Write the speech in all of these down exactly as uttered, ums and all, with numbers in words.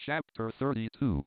Chapter thirty-two.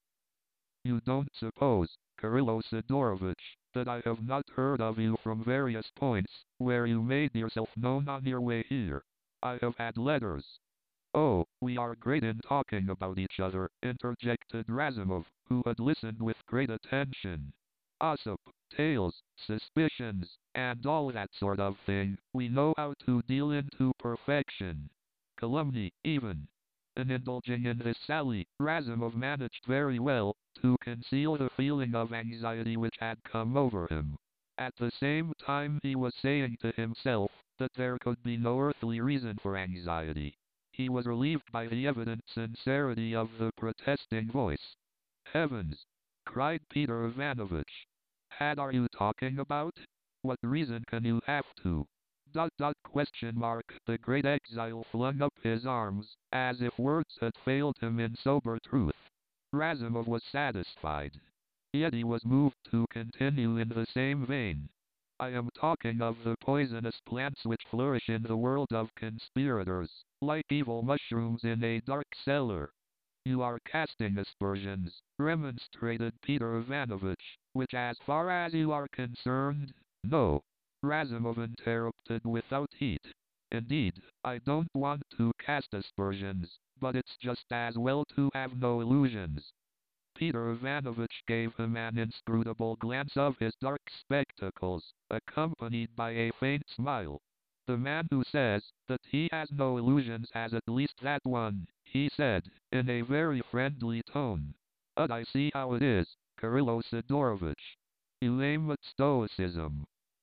You don't suppose, Kirillo Sidorovich, that I have not heard of you from various points, where you made yourself known on your way here. I have had letters. Oh, we are great in talking about each other, interjected Razumov, who had listened with great attention. Gossip, tales, suspicions, and all that sort of thing, we know how to deal in to perfection. Calumny, even. In indulging in this sally, Razumov managed very well to conceal the feeling of anxiety which had come over him. At the same time he was saying to himself that there could be no earthly reason for anxiety. He was relieved by the evident sincerity of the protesting voice. Heavens! Cried Peter Ivanovich. Had are you talking about? What reason can you have to? Dot dot question mark. The great exile flung up his arms, as if words had failed him in sober truth. Razumov was satisfied. Yet he was moved to continue in the same vein. I am talking of the poisonous plants which flourish in the world of conspirators, like evil mushrooms in a dark cellar. You are casting aspersions, remonstrated Peter Ivanovich, which as far as you are concerned, no. Razumov interrupted without heat. Indeed, I don't want to cast aspersions, but it's just as well to have no illusions. Peter Ivanovich gave him an inscrutable glance of his dark spectacles, accompanied by a faint smile. The man who says that he has no illusions has at least that one, he said, in a very friendly tone. But I see how it is, Kirillo Sidorovich. You aim at stoicism.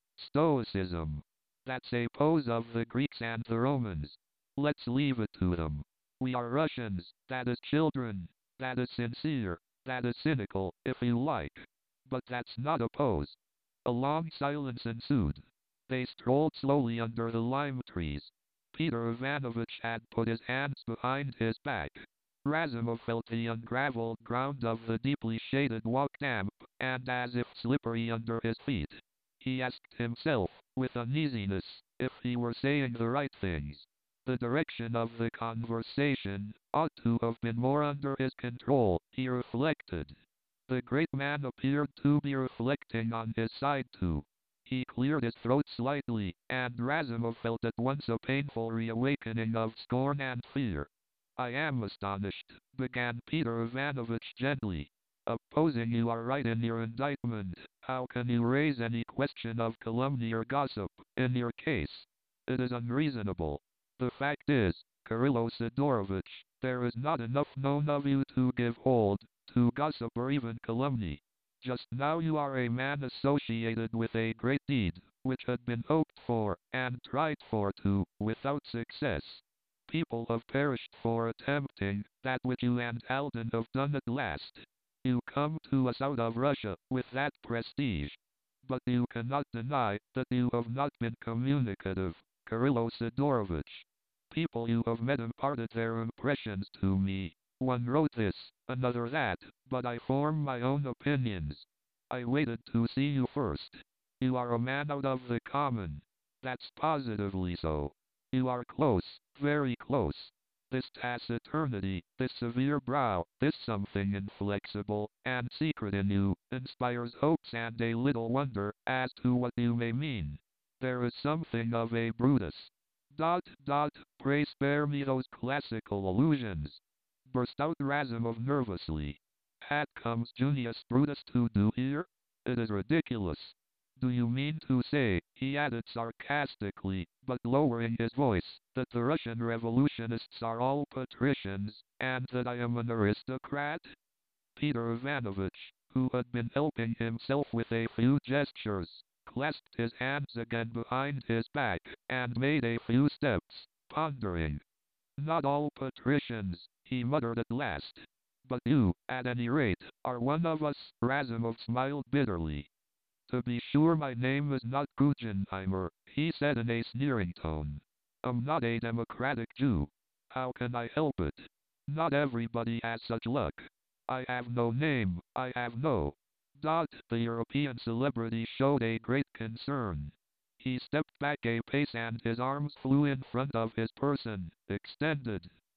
Stoicism. That's a pose of the Greeks and the Romans. Let's leave it to them. We are Russians, that is children, that is sincere, that is cynical, if you like. But that's not a pose. A long silence ensued. They strolled slowly under the lime trees. Peter Ivanovich had put his hands behind his back. Razumov felt the ungraveled ground of the deeply shaded walk damp, and as if slippery under his feet. He asked himself, with uneasiness, if he were saying the right things. The direction of the conversation ought to have been more under his control, he reflected. The great man appeared to be reflecting on his side too. He cleared his throat slightly, and Razumov felt at once a painful reawakening of scorn and fear. I am astonished, began Peter Ivanovich gently. Supposing you are right in your indictment, how can you raise any question of calumny or gossip, in your case? It is unreasonable. The fact is, Kirillo Sidorovich, there is not enough known of you to give hold to gossip or even calumny. Just now you are a man associated with a great deed, which had been hoped for, and tried for too, without success. People have perished for attempting that which you and Alden have done at last. You come to us out of Russia with that prestige. But you cannot deny that you have not been communicative, Kirillo Sidorovich. People you have met imparted their impressions to me. One wrote this, another that, but I form my own opinions. I waited to see you first. You are a man out of the common. That's positively so. You are close, very close. This taciturnity, this severe brow, this something inflexible and secret in you, inspires hopes and a little wonder as to what you may mean. There is something of a Brutus. Dot dot, pray spare me those classical allusions. Burst out Razumov nervously. What comes Junius Brutus to do here? It is ridiculous. Do you mean to say, he added sarcastically, but lowering his voice, that the Russian revolutionists are all patricians, and that I am an aristocrat? Peter Ivanovich, who had been helping himself with a few gestures, clasped his hands again behind his back, and made a few steps, pondering. Not all patricians, he muttered at last. But you, at any rate, are one of us. Razumov smiled bitterly. To be sure my name is not Guggenheimer, he said in a sneering tone. I'm not a democratic Jew. How can I help it? Not everybody has such luck. I have no name, I have no. Dot. The European celebrity showed a great concern. He stepped back a pace and his arms flew in front of his person, extended.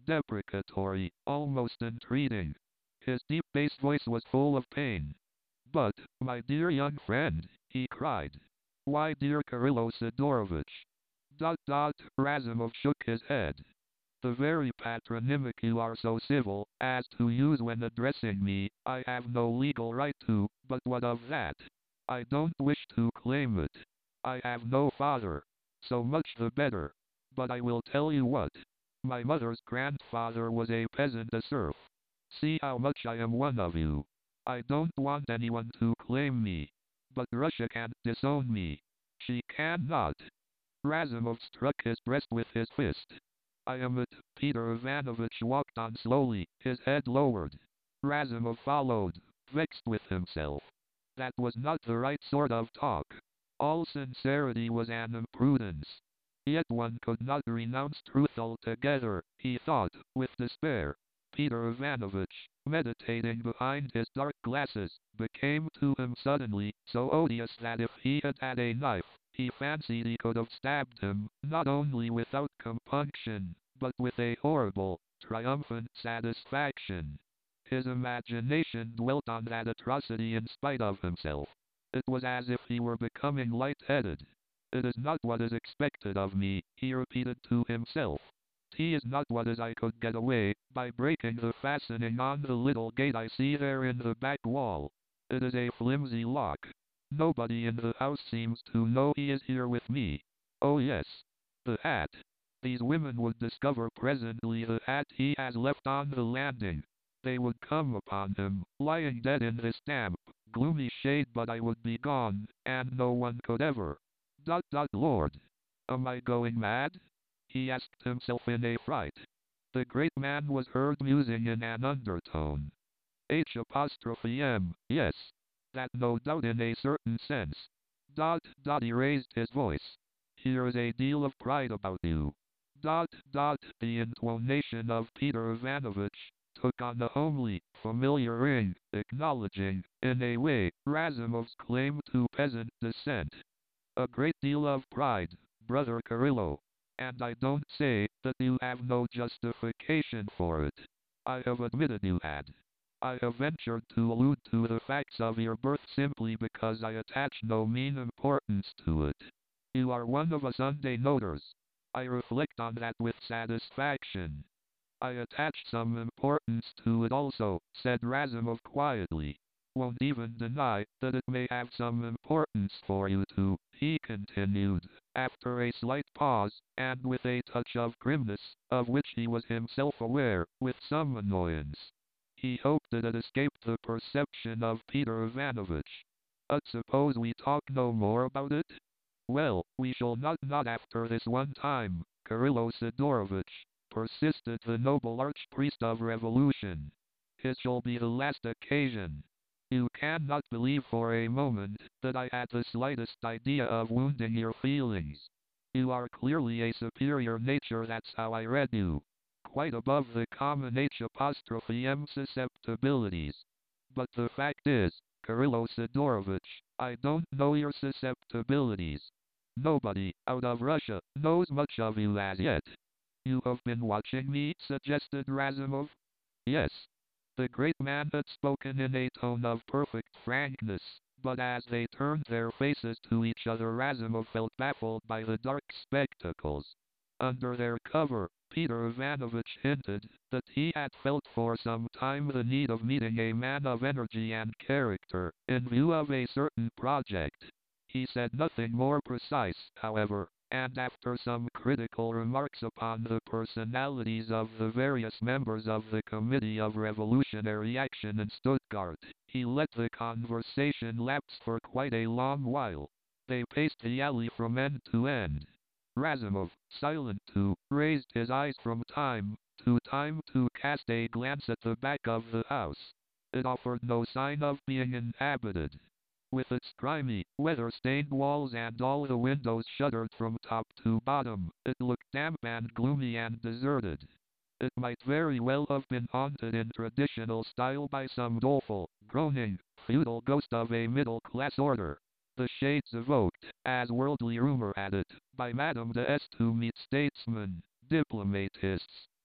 deprecatory, almost entreating. His deep bass voice was full of pain. "But, my dear young friend," he cried. "Why, dear Kirylo Sidorovitch?" Dot dot, Razumov shook his head. "The very patronymic you are so civil as to use when addressing me, I have no legal right to, but what of that? I don't wish to claim it. I have no father. So much the better. But I will tell you what. My mother's grandfather was a peasant, a serf. See how much I am one of you. I don't want anyone to claim me. But Russia can't disown me. She cannot." Razumov struck his breast with his fist. "I am it." Peter Ivanovich walked on slowly, his head lowered. Razumov followed, vexed with himself. That was not the right sort of talk. All sincerity was an imprudence. Yet one could not renounce truth altogether, he thought, with despair. Peter Ivanovich, meditating behind his dark glasses, became to him suddenly so odious that if he had had a knife, he fancied he could have stabbed him, not only without compunction, but with a horrible, triumphant satisfaction. His imagination dwelt on that atrocity in spite of himself. It was as if he were becoming light-headed. "It is not what is expected of me," he repeated to himself. "T is not what is I could get away by breaking the fastening on the little gate I see there in the back wall. It is a flimsy lock. Nobody in the house seems to know he is here with me. Oh yes, the hat. These women would discover presently the hat he has left on the landing. They would come upon him, lying dead in this damp, gloomy shade, but I would be gone, and no one could ever... Dot dot Lord. Am I going mad?" he asked himself in a fright. The great man was heard musing in an undertone. H apostrophe M, yes. That no doubt in a certain sense. Dot dot he raised his voice. "Here is a deal of pride about you." Dot dot the intonation of Peter Ivanovich took on a homely, familiar ring, acknowledging, in a way, Razumov's claim to peasant descent. "A great deal of pride, brother Kirylo. And I don't say that you have no justification for it. I have admitted you had. I have ventured to allude to the facts of your birth simply because I attach no mean importance to it. You are one of us Sunday noters. I reflect on that with satisfaction." "I attach some importance to it also," said Razumov quietly. "Won't even deny that it may have some importance for you too," he continued, after a slight pause, and with a touch of grimness, of which he was himself aware, with some annoyance. He hoped it had escaped the perception of Peter Ivanovich. "But suppose we talk no more about it?" "Well, we shall not not after this one time, Kirylo Sidorovitch," persisted the noble archpriest of revolution. "It shall be the last occasion. You cannot believe for a moment that I had the slightest idea of wounding your feelings. You are clearly a superior nature, that's how I read you. Quite above the common H apostrophe M susceptibilities. But the fact is, Kirylo Sidorovitch, I don't know your susceptibilities. Nobody, out of Russia, knows much of you as yet." "You have been watching me?" suggested Razumov. "Yes." The great man had spoken in a tone of perfect frankness, but as they turned their faces to each other Razumov felt baffled by the dark spectacles. Under their cover, Peter Ivanovich hinted that he had felt for some time the need of meeting a man of energy and character, in view of a certain project. He said nothing more precise, however, and after some critical remarks upon the personalities of the various members of the Committee of Revolutionary Action in Stuttgart, he let the conversation lapse for quite a long while. They paced the alley from end to end. Razumov, silent too, raised his eyes from time to time to cast a glance at the back of the house. It offered no sign of being inhabited. With its grimy, weather-stained walls and all the windows shuttered from top to bottom, it looked damp and gloomy and deserted. It might very well have been haunted in traditional style by some doleful, groaning, feudal ghost of a middle-class order. The shades evoked, as worldly rumor had it, by Madame de S to meet statesmen, diplomatists,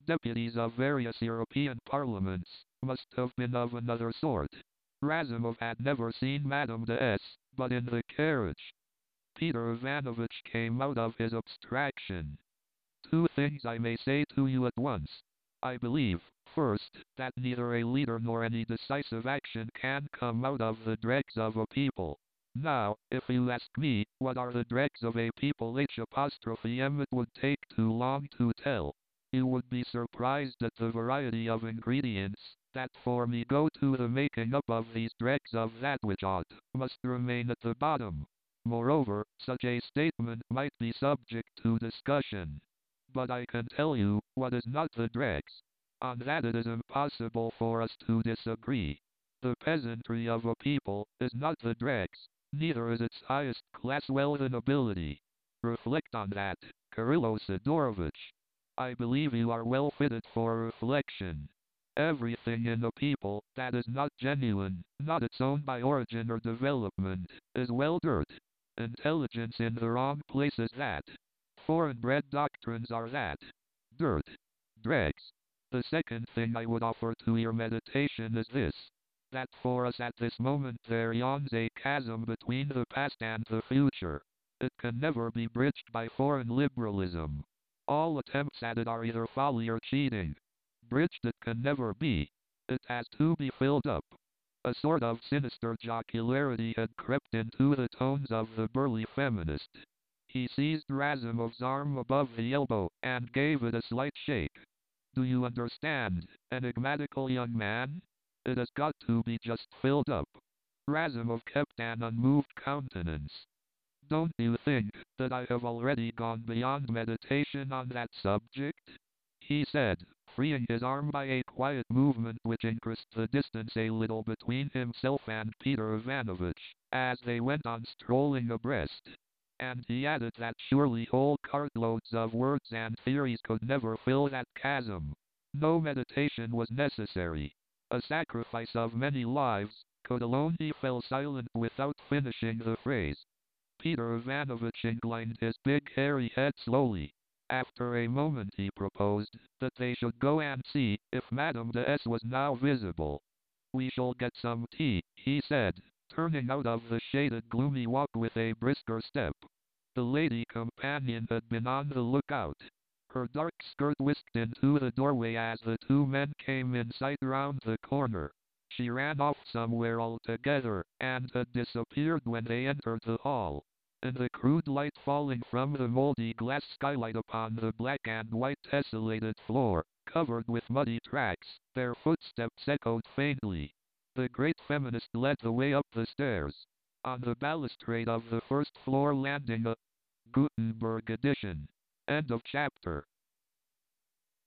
Deputies of various European parliaments must have been of another sort. Razumov had never seen Madame de S, but in the carriage. Peter Ivanovich came out of his abstraction. Two things I may say to you at once. I believe, first, that neither a leader nor any decisive action can come out of the dregs of a people. Now, if you ask me, what are the dregs of a people H apostrophe M, it would take too long to tell. You would be surprised at the variety of ingredients that for me go to the making up of these dregs of that which ought, must remain at the bottom. Moreover, such a statement might be subject to discussion. But I can tell you what is not the dregs. On that it is impossible for us to disagree. The peasantry of a people is not the dregs, neither is its highest class wealth and ability. Reflect on that, Kirillo Sidorovich. I believe you are well fitted for reflection. Everything in a people that is not genuine, not its own by origin or development, is well dirt. Intelligence in the wrong place is that. Foreign-bred doctrines are that. Dirt. Dregs. The second thing I would offer to your meditation is this. That for us at this moment there yawns a chasm between the past and the future. It can never be bridged by foreign liberalism. All attempts at it are either folly or cheating. Bridged it can never be. It has to be filled up. A sort of sinister jocularity had crept into the tones of the burly feminist. He seized Razumov's arm above the elbow and gave it a slight shake. Do you understand, enigmatical young man? It has got to be just filled up. Razumov kept an unmoved countenance. Don't you think that I have already gone beyond meditation on that subject? He said, freeing his arm by a quiet movement which increased the distance a little between himself and Peter Ivanovich, as they went on strolling abreast. And he added that surely whole cartloads of words and theories could never fill that chasm. No meditation was necessary. A sacrifice of many lives could alone. He fell silent without finishing the phrase. Peter Ivanovich inclined his big hairy head slowly. After a moment he proposed that they should go and see if Madame de S was now visible. We shall get some tea, he said, turning out of the shaded gloomy walk with a brisker step. The lady companion had been on the lookout. Her dark skirt whisked into the doorway as the two men came in sight round the corner. She ran off somewhere altogether, and had disappeared when they entered the hall. In the crude light falling from the moldy glass skylight upon the black and white tessellated floor, covered with muddy tracks, their footsteps echoed faintly. The great feminist led the way up the stairs. On the balustrade of the first floor landing a Gutenberg edition. End of chapter.